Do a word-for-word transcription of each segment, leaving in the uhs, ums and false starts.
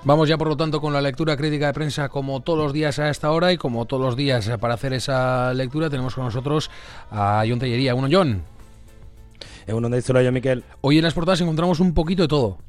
Vamos ya, por lo tanto, con la lectura crítica de prensa, como todos los días a esta hora, y como todos los días para hacer esa lectura tenemos con nosotros a Jon Tellería. Uno, Jon. Uno de yo, Miquel. Hoy en las portadas encontramos un poquito de todo.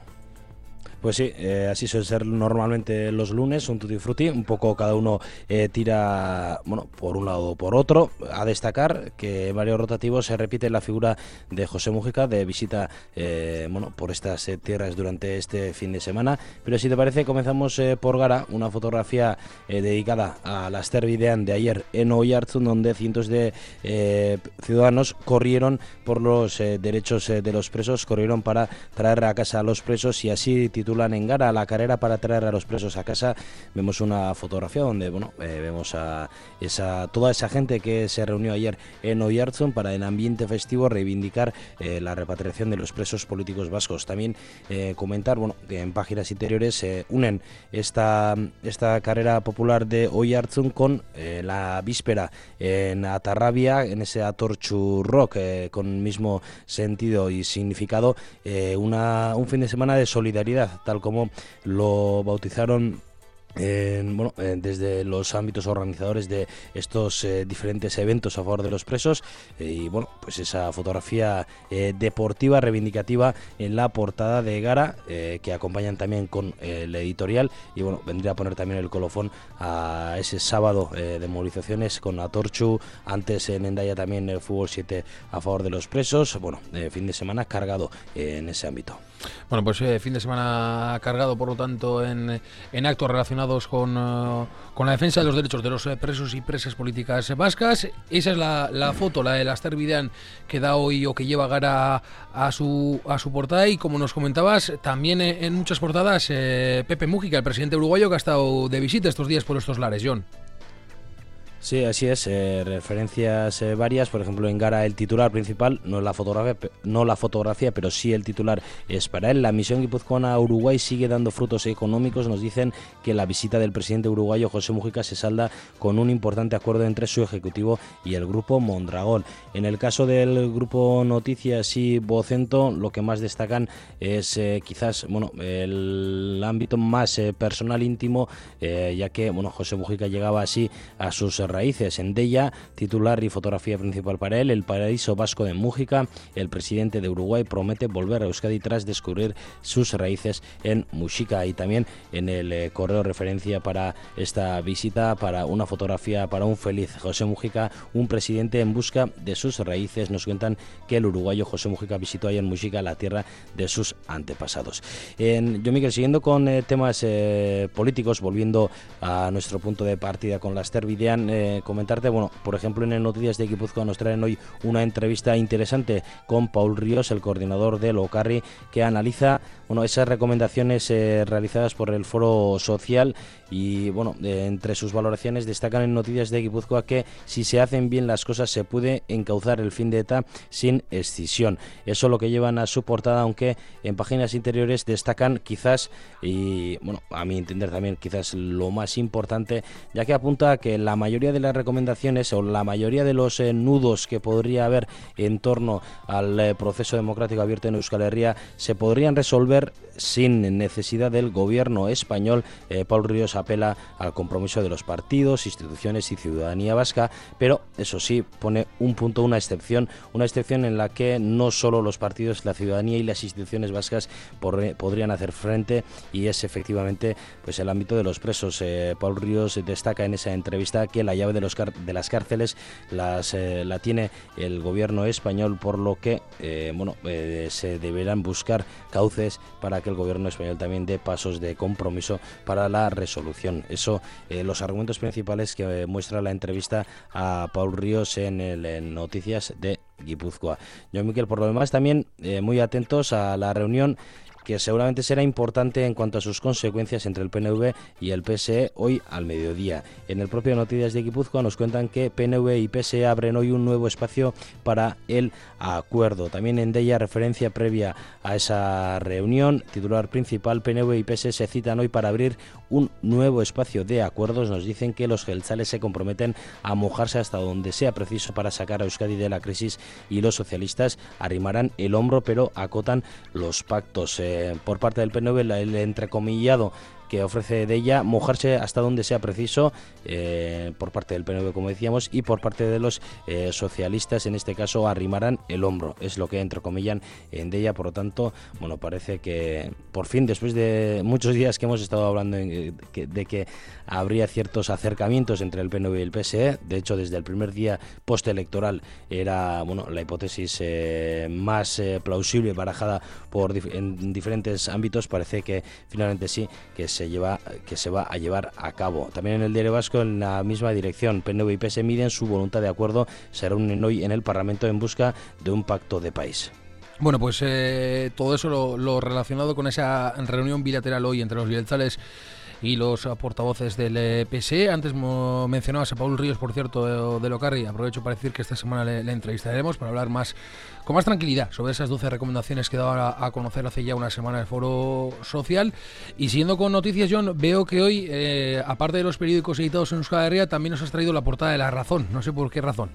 Pues sí, eh, así suele ser normalmente los lunes, un tutti frutti, un poco cada uno eh, tira, bueno, por un lado o por otro. A destacar que en varios rotativos se repite la figura de José Mújica, de visita eh, bueno, por estas eh, tierras durante este fin de semana. Pero si te parece, comenzamos eh, por Gara, una fotografía eh, dedicada a la Aster Bidean de ayer en Oiartzun, donde cientos de eh, ciudadanos corrieron por los eh, derechos eh, de los presos, corrieron para traer a casa a los presos, y así titulan en Gara la carrera para traer a los presos a casa. Vemos una fotografía donde bueno eh, vemos a esa toda esa gente que se reunió ayer en Oiartzun para, en ambiente festivo, reivindicar eh, la repatriación de los presos políticos vascos. También eh, comentar bueno que en páginas interiores se eh, unen esta esta carrera popular de Oiartzun con eh, la víspera en Atarrabia, en ese Atortxu Rock, eh, con mismo sentido y significado, eh, una un fin de semana de solidaridad, tal como lo bautizaron Eh, bueno, eh, desde los ámbitos organizadores de estos eh, diferentes eventos a favor de los presos. Eh, y bueno, pues esa fotografía eh, deportiva, reivindicativa en la portada de Gara, eh, que acompañan también con eh, el editorial, y bueno, vendría a poner también el colofón a ese sábado eh, de movilizaciones con Atortxu, antes en Hendaya también el Fútbol siete a favor de los presos. Bueno, eh, fin de semana cargado eh, en ese ámbito. Bueno, pues eh, fin de semana cargado, por lo tanto, en, en actos relacionados con, uh, con la defensa de los derechos de los eh, presos y presas políticas vascas. Esa es la, la foto, la de la Aster Bidean, que da hoy o que lleva Gara a su, a su portada. Y como nos comentabas, también eh, en muchas portadas eh, Pepe Mújica, el presidente uruguayo, que ha estado de visita estos días por estos lares, Jon. Sí, así es, eh, referencias eh, varias. Por ejemplo, en Gara el titular principal, no la fotografía, no la fotografía, pero sí el titular es para él. La misión guipuzcoana a Uruguay sigue dando frutos económicos. Nos dicen que la visita del presidente uruguayo José Mújica se salda con un importante acuerdo entre su ejecutivo y el grupo Mondragón. En el caso del grupo Noticias y Vocento, lo que más destacan es eh, quizás bueno el ámbito más eh, personal, íntimo, eh, ya que bueno José Mújica llegaba así a sus raíces. En Hendaya, titular y fotografía principal para él, el paraíso vasco de Mújica. El presidente de Uruguay promete volver a Euskadi tras descubrir sus raíces en Muxica. Y también en el eh, correo referencia para esta visita, para una fotografía para un feliz José Mújica, un presidente en busca de sus raíces. Nos cuentan que el uruguayo José Mújica visitó ayer en Muxica, la tierra de sus antepasados. En, yo, Miguel, siguiendo con eh, temas eh, políticos, volviendo a nuestro punto de partida con la Aster Bidean, Eh, comentarte, bueno, por ejemplo, en el Noticias de Guipúzcoa nos traen hoy una entrevista interesante con Paul Ríos, el coordinador del Ocarri, que analiza bueno esas recomendaciones eh, realizadas por el Foro Social. Y bueno, eh, entre sus valoraciones destacan en Noticias de Guipúzcoa que si se hacen bien las cosas se puede encauzar el fin de ETA sin escisión. Eso es lo que llevan a su portada, aunque en páginas interiores destacan quizás, y bueno, a mi entender también quizás lo más importante, ya que apunta a que la mayoría de las recomendaciones o la mayoría de los eh, nudos que podría haber en torno al eh, proceso democrático abierto en Euskal Herria se podrían resolver sin necesidad del gobierno español. eh, Paul Ríos apela al compromiso de los partidos, instituciones y ciudadanía vasca, pero eso sí, pone un punto, una excepción, una excepción en la que no solo los partidos, la ciudadanía y las instituciones vascas por, podrían hacer frente, y es efectivamente pues el ámbito de los presos. Eh, Paul Ríos destaca en esa entrevista que la llave de, los car- de las cárceles las, eh, la tiene el gobierno español, por lo que eh, bueno eh, se deberán buscar cauces para que el gobierno español también dé pasos de compromiso para la resolución. Eso, eh, los argumentos principales que eh, muestra la entrevista a Paul Ríos en, el, en Noticias de Guipúzcoa. Yo, Miquel, por lo demás también eh, muy atentos a la reunión que seguramente será importante en cuanto a sus consecuencias entre el P N V y el P S E hoy al mediodía. En el propio Noticias de Guipúzcoa nos cuentan que P N V y P S E abren hoy un nuevo espacio para el acuerdo. También en Hendaya, referencia previa a esa reunión, titular principal, P N V y P S E se citan hoy para abrir un nuevo espacio de acuerdos. Nos dicen que los jeltzales se comprometen a mojarse hasta donde sea preciso para sacar a Euskadi de la crisis, y los socialistas arrimarán el hombro pero acotan los pactos. Eh, eh, por parte del P N V, el entrecomillado que ofrece de ella, mojarse hasta donde sea preciso, eh, por parte del P N V, como decíamos, y por parte de los eh, socialistas, en este caso, arrimarán el hombro, es lo que entrecomillan en de ella. Por lo tanto, bueno, parece que por fin, después de muchos días que hemos estado hablando en, que, de que habría ciertos acercamientos entre el P N V y el P S E, de hecho, desde el primer día postelectoral era, bueno, la hipótesis eh, más eh, plausible, barajada por dif- en diferentes ámbitos, parece que finalmente sí, que se lleva que se va a llevar a cabo. También en el Diario Vasco, en la misma dirección, P N V y P S E miden su voluntad de acuerdo, se reúnen hoy en el Parlamento en busca de un pacto de país. Bueno, pues eh, todo eso lo, lo relacionado con esa reunión bilateral hoy entre los Bieltzales y los portavoces del eh, P S E. Antes mo, mencionabas a Paul Ríos, por cierto, de, de Locarri. Aprovecho para decir que esta semana le, le entrevistaremos para hablar más con más tranquilidad sobre esas doce recomendaciones que daba a, a conocer hace ya una semana el Foro Social. Y siguiendo con noticias, John, veo que hoy, eh, aparte de los periódicos editados en Euskal Herria, también nos has traído la portada de La Razón. No sé por qué razón.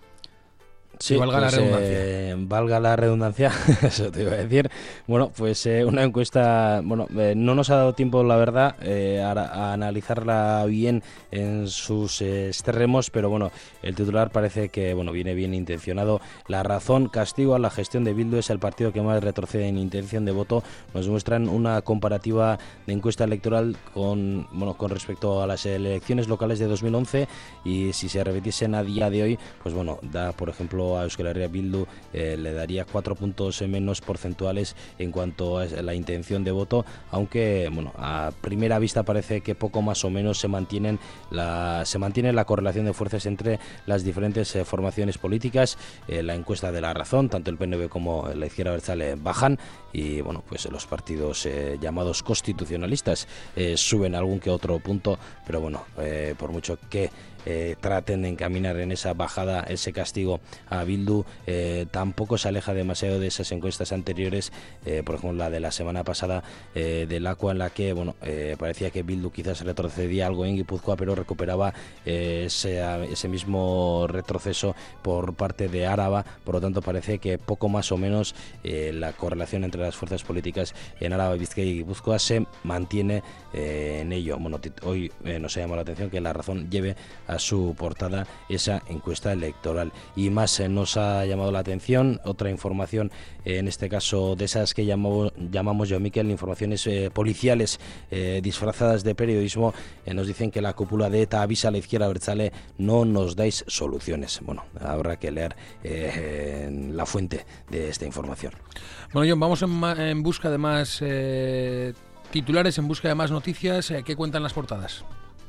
Sí, valga pues, la redundancia. Eh, valga la redundancia, eso te iba a decir. Bueno, pues eh, una encuesta, bueno, eh, no nos ha dado tiempo, la verdad, eh, a, a analizarla bien en sus eh, extremos, pero bueno, el titular parece que, bueno, viene bien intencionado. La Razón: castigo a la gestión de Bildu, es el partido que más retrocede en intención de voto. Nos muestran una comparativa de encuesta electoral con, bueno, con respecto a las elecciones locales de dos mil once, y si se repitiesen a día de hoy, pues bueno, da, por ejemplo, a Euskal Herria Bildu eh, le daría cuatro puntos menos porcentuales en cuanto a la intención de voto, aunque bueno, a primera vista parece que poco más o menos se mantienen la se mantiene la correlación de fuerzas entre las diferentes eh, formaciones políticas. Eh, la encuesta de La Razón, tanto el P N V como la izquierda abertzale bajan, y bueno, pues los partidos eh, llamados constitucionalistas eh, suben algún que otro punto, pero bueno, eh, por mucho que Eh, traten de encaminar en esa bajada, ese castigo a Bildu, eh, tampoco se aleja demasiado de esas encuestas anteriores, eh, por ejemplo la de la semana pasada eh, del Aqua, en la que bueno eh, parecía que Bildu quizás retrocedía algo en Guipúzcoa, pero recuperaba eh, ese, ese mismo retroceso por parte de Áraba. Por lo tanto, parece que poco más o menos eh, la correlación entre las fuerzas políticas en Áraba, Bizkaia y Guipúzcoa se mantiene eh, en ello. Bueno, hoy eh, nos ha llamado la atención que La Razón lleve a su portada esa encuesta electoral. Y más eh, nos ha llamado la atención otra información, eh, en este caso de esas que llamamos, llamamos yo, Miquel, informaciones eh, policiales eh, disfrazadas de periodismo. Eh, nos dicen que la cúpula de ETA avisa a la izquierda abertzale: no nos dais soluciones. Bueno, habrá que leer eh, la fuente de esta información. Bueno, John, vamos en, en busca de más eh, titulares, en busca de más noticias. Eh, ¿Qué cuentan las portadas?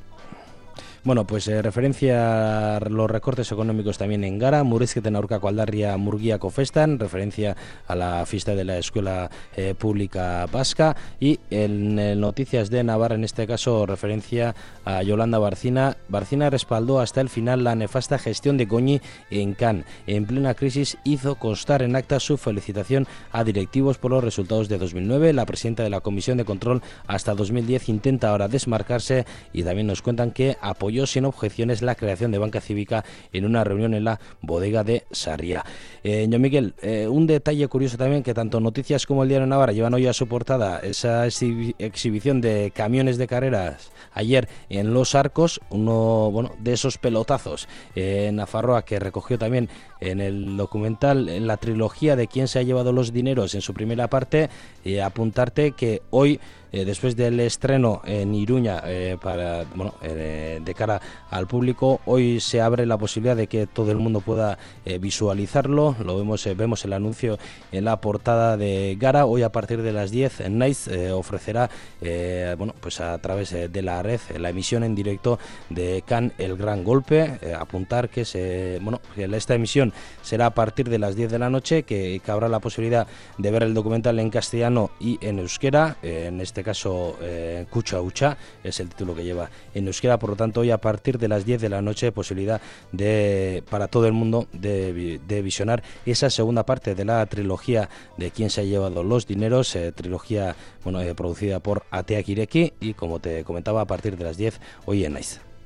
Bueno, pues eh, referencia a los recortes económicos también en Gara, Murrizketen aurkako aldarria murgiako festan, referencia a la fiesta de la Escuela eh, Pública Vasca, y en, en Noticias de Navarra, en este caso, referencia a Yolanda Barcina. Barcina respaldó hasta el final la nefasta gestión de Goñi en Cannes. En plena crisis hizo constar en acta su felicitación a directivos por los resultados de dos mil nueve. La presidenta de la Comisión de Control hasta dos mil diez intenta ahora desmarcarse, y también nos cuentan que apoyó sin objeciones la creación de banca cívica en una reunión en la bodega de Sarriá. Eh, John Miguel, eh, un detalle curioso también, que tanto Noticias como el Diario Navarra llevan hoy a su portada esa exhi- exhibición de camiones de carreras ayer en Los Arcos, uno bueno de esos pelotazos eh, en Nafarroa, que recogió también en el documental, en la trilogía de quién se ha llevado los dineros, en su primera parte. Eh, apuntarte que hoy, Eh, después del estreno en Iruña, eh, para bueno eh, de cara al público, hoy se abre la posibilidad de que todo el mundo pueda eh, visualizarlo. Lo vemos eh, vemos el anuncio en la portada de Gara. Hoy a partir de las diez, Nice eh, ofrecerá eh, bueno pues a través eh, de la red eh, la emisión en directo de Cannes, el gran golpe. Eh, apuntar que se bueno que esta emisión será a partir de las diez de la noche, que, que habrá la posibilidad de ver el documental en castellano y en euskera. Eh, en este caso eh, Kutxa Ucha es el título que lleva en euskera. Por lo tanto, hoy a partir de las diez de la noche, posibilidad de para todo el mundo de, de visionar esa segunda parte de la trilogía de quién se ha llevado los dineros, eh, trilogía bueno eh, producida por Ateak Ireki, y como te comentaba, a partir de las diez hoy en Nice.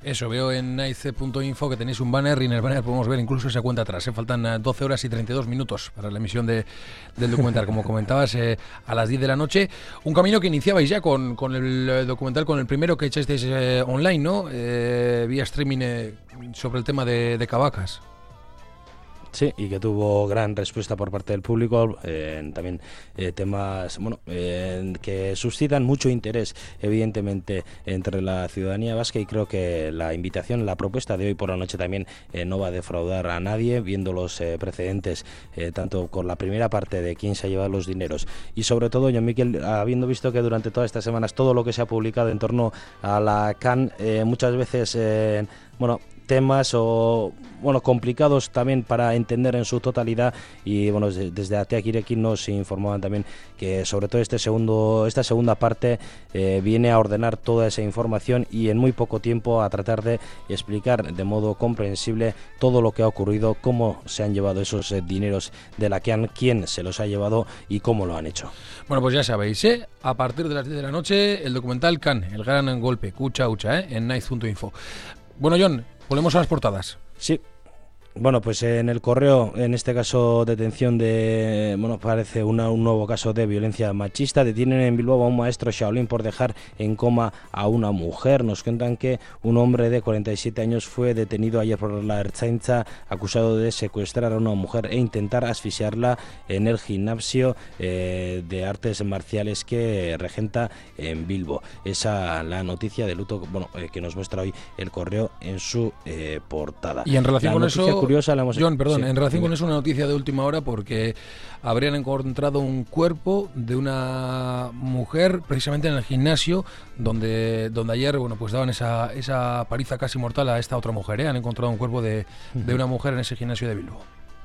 Eso, veo en nice punto info que tenéis un banner y en el banner podemos ver incluso esa cuenta atrás. ¿eh? Faltan doce horas y treinta y dos minutos para la emisión de, del documental, como comentabas, eh, a las diez de la noche. Un camino que iniciabais ya con, con el documental, con el primero que echasteis eh, online, ¿no? Eh, vía streaming eh, sobre el tema de, de Cavacas. Sí, y que tuvo gran respuesta por parte del público, eh, también eh, temas bueno eh, que suscitan mucho interés, evidentemente, entre la ciudadanía vasca, y creo que la invitación, la propuesta de hoy por la noche también eh, no va a defraudar a nadie, viendo los eh, precedentes, eh, tanto con la primera parte de quién se ha llevado los dineros, y sobre todo, Jon Miquel, habiendo visto que durante todas estas semanas todo lo que se ha publicado en torno a la C A N, eh, muchas veces, eh, bueno, temas o bueno complicados también para entender en su totalidad, y bueno, desde Ateak Irekin nos informaban también que sobre todo este segundo esta segunda parte eh, viene a ordenar toda esa información y en muy poco tiempo a tratar de explicar de modo comprensible todo lo que ha ocurrido, cómo se han llevado esos eh, dineros de la C A N, quién se los ha llevado y cómo lo han hecho. Bueno, pues ya sabéis, ¿eh? A partir de las diez de la noche el documental C A N, el gran golpe, cucha ucha, ¿eh? En nice punto info. Bueno, Jon, volvemos a las portadas. Sí. Bueno, pues en el Correo, en este caso detención de, bueno, parece una, un nuevo caso de violencia machista. Detienen en Bilbao a un maestro Shaolin por dejar en coma a una mujer. Nos cuentan que un hombre de cuarenta y siete años fue detenido ayer por la Ertzaintza, acusado de secuestrar a una mujer e intentar asfixiarla en el gimnasio eh, de artes marciales que regenta en Bilbo. Esa la noticia de luto, bueno, eh, que nos muestra hoy el Correo en su eh, portada. Y en relación la con eso, curiosa, la hemos... John, perdón, sí, en relación sí. con eso, una noticia de última hora, porque habrían encontrado un cuerpo de una mujer precisamente en el gimnasio donde donde ayer, bueno, pues daban esa esa paliza casi mortal a esta otra mujer, ¿eh? Han encontrado un cuerpo de, de una mujer en ese gimnasio de Bilbao.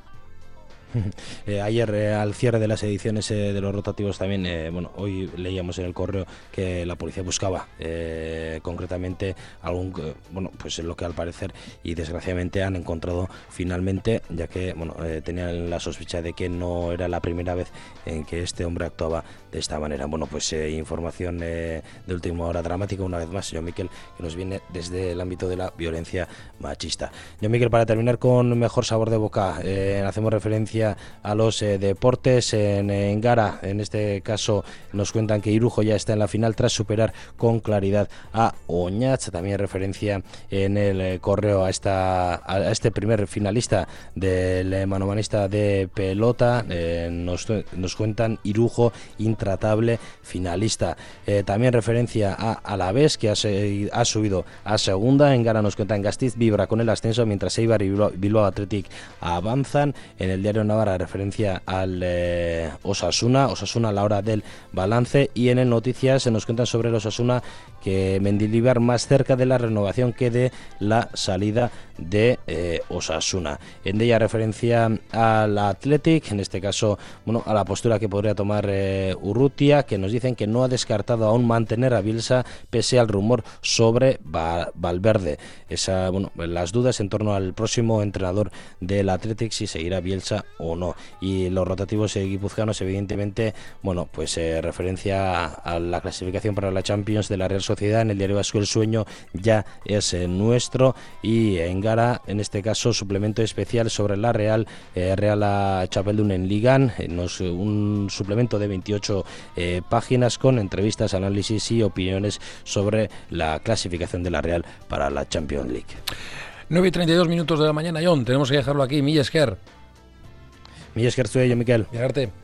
Eh, ayer eh, al cierre de las ediciones eh, de los rotativos también, eh, bueno, hoy leíamos en el Correo que la policía buscaba eh, concretamente algún, eh, bueno, pues lo que al parecer y desgraciadamente han encontrado finalmente, ya que, bueno, eh, tenían la sospecha de que no era la primera vez en que este hombre actuaba de esta manera. Bueno, pues eh, información eh, de última hora dramática, una vez más, Jon Miquel, que nos viene desde el ámbito de la violencia machista. Jon Miquel, para terminar con mejor sabor de boca, eh, hacemos referencia a los eh, deportes en, en Gara. En este caso nos cuentan que Irujo ya está en la final tras superar con claridad a Oñatz. También referencia en el eh, Correo a, esta, a este primer finalista del eh, manomanista de pelota. Eh, nos, nos cuentan Irujo intratable finalista. Eh, también referencia a Alavés, que ha, ha subido a segunda. En Gara nos cuentan Gasteiz vibra con el ascenso, mientras Eibar y Bilbao, Bilbao Athletic avanzan. En el diario Navarra referencia al eh, Osasuna, Osasuna a la hora del balance, y en el Noticias se nos cuentan sobre el Osasuna que Mendilibar más cerca de la renovación que de la salida de eh, Osasuna. En ella referencia al Athletic, en este caso, bueno, a la postura que podría tomar eh, Urrutia, que nos dicen que no ha descartado aún mantener a Bielsa pese al rumor sobre Val- Valverde. Esa, bueno, las dudas en torno al próximo entrenador del Athletic, si seguirá Bielsa o no. Y los rotativos eh, guipuzcoanos, evidentemente, bueno, pues eh, referencia a, a la clasificación para la Champions de la Real Sociedad. En el diario vasco el sueño ya es eh, nuestro, y en Gara, en este caso, suplemento especial sobre la Real, eh, Real a Chapeldun en Ligan, eh, nos, un suplemento de veintiocho eh, páginas con entrevistas, análisis y opiniones sobre la clasificación de la Real para la Champions League. nueve y treinta y dos minutos de la mañana, Jon, tenemos que dejarlo aquí. Milla esker. Milla esker zuei, Jon Miquel. Llegarte.